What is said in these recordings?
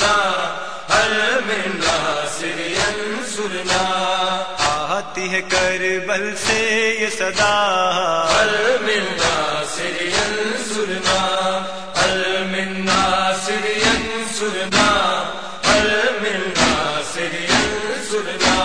انصرنا هل من ناصر ينصرنا آتی ہے کربل سے یہ صدا هل من ناصر ينصرنا هل من ناصر ينصرنا هل من ناصر ينصرنا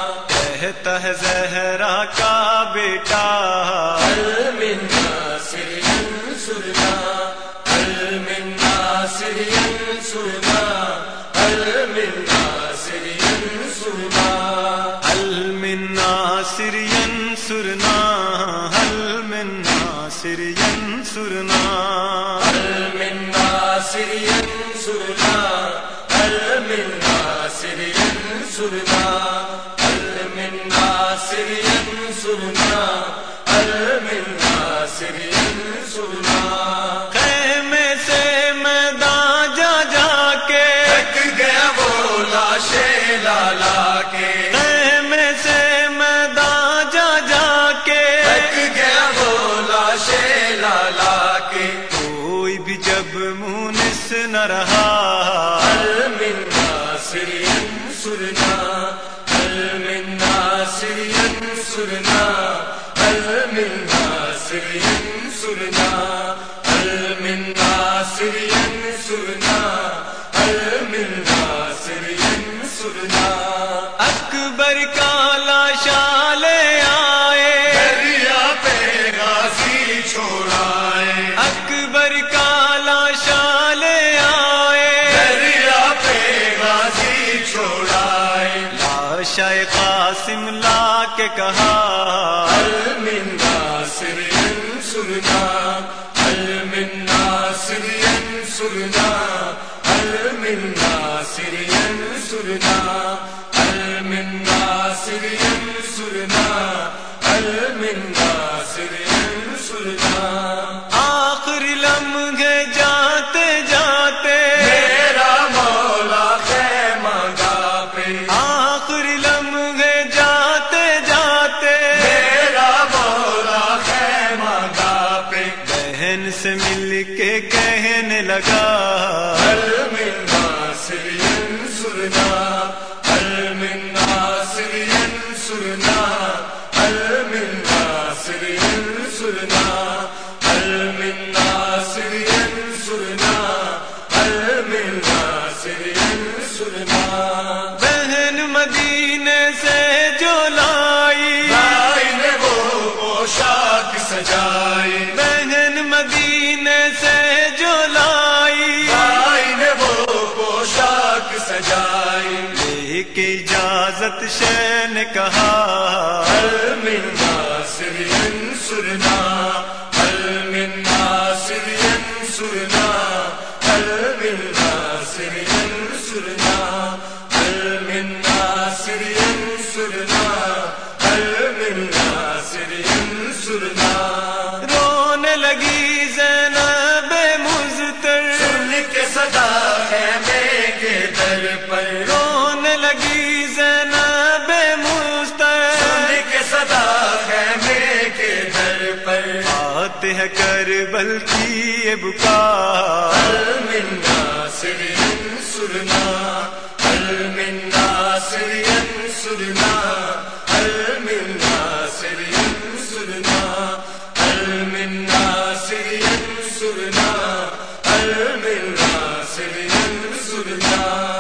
کہتا ہے زہرا کا بیٹا هل من ناصر ينصرنا هل من ناصر ينصرنا هل من ناصر ينصرنا هل من ناصر ينصرنا هل من ناصر ينصرنا هل من ناصر ينصرنا هل من ناصر ينصرنا هل من ناصر ينصرنا هل من ناصر ينصرنا خیمے سے میدان جا جا کے تھک گیا وہ لاشیں لالا کے خیمے سے میدان جا جا کے تھک گیا وہ لاشیں لالا کے کوئی بھی جب مونس نہ رہا هل من ناصر ينصرنا هل من ناصر ينصرنا هل من ناصر ينصرنا هل من ناصر ينصرنا هل من ناصر ينصرنا اکبر کا لاشا لے آئے دریا پہ غازی چھوڑائے اکبر کا لاشا لے آئے دریا پہ غازی چھوڑائے لاشا قاسم لا کے کہا هل من ناصر ينصرنا هل من ناصر ينصرنا هل من ناصر ينصرنا هل من ناصر ينصرنا هل من ناصر ينصرنا آخری لمحے جاتے جاتے میرا مولا خیمہ گاہ پہ آخری لمحے جاتے جاتے میرا مولا خیمہ گاہ پہ بہن سے مل کے کہنے لگا هل من ناصر ينصرنا هل من ناصر ينصرنا هل من ناصر ينصرنا هل من ناصر ينصرنا هل من ناصر ينصرنا بہن مدینے سے جو لائی بھائی نے وہ پوشاک سجائی بہن مدینے سے جو لائی بھائی نے وہ پوشاک سجائی لے کے اجازت شہ نے کہا هل من ناصر ينصرنا هل من ناصر ينصرنا هل من ناصر ينصرنا هل من ناصر ينصرنا هل من ناصر ينصرنا رونے لگی زینب مضطر سن کے صدا خیمے کے در پر رونے لگی زینب مضطر سن کے صدا خیمے کے در پر آتے ہے کربل کی یہ بکا هل من ناصر ينصرنا هل من ناصر ينصرنا هل من ناصر ينصرنا هل من ناصر ينصرنا هل من ناصر ينصرنا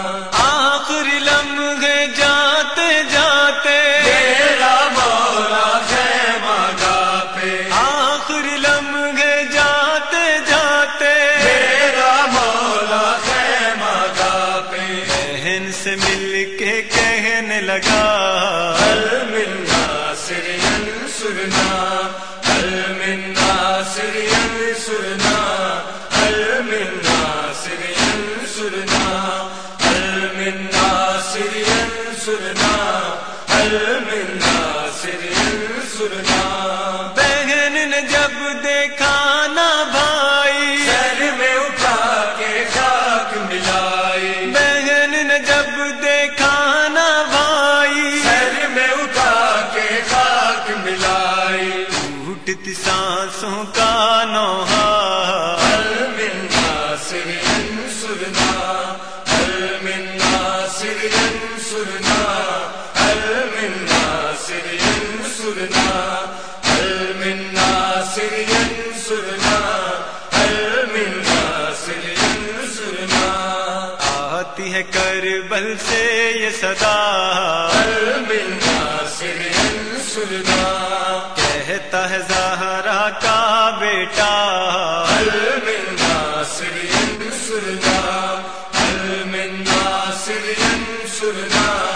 آخری لمحے جاتے جاتے میرا مولا خیمہ گاہ پہ آخری لمحے جاتے جاتے میرا مولا خیمہ گاہ پہ بہن سے مل کے کہنے لگا هل من ناصر ينصرنا هل من ناصر ينصرنا هل من ناصر ينصرنا هل من ناصر ينصرنا هل من ناصر ينصرنا بہن نے جب دیکھا نہ بھائی سر میں اٹھا کے خاک ملائی بہن نے جب دیکھا نہ بھائی سر میں اٹھا کے خاک ملائی ٹوٹتی سانسوں کا نوحہ هل من ناصر ينصرنا هل آتی ہے کربل سے یہ صدا، من ناصر انصرنا، کہتا ہے زہرا کا بیٹا، من ناصر انصرنا، من ناصر انصرنا.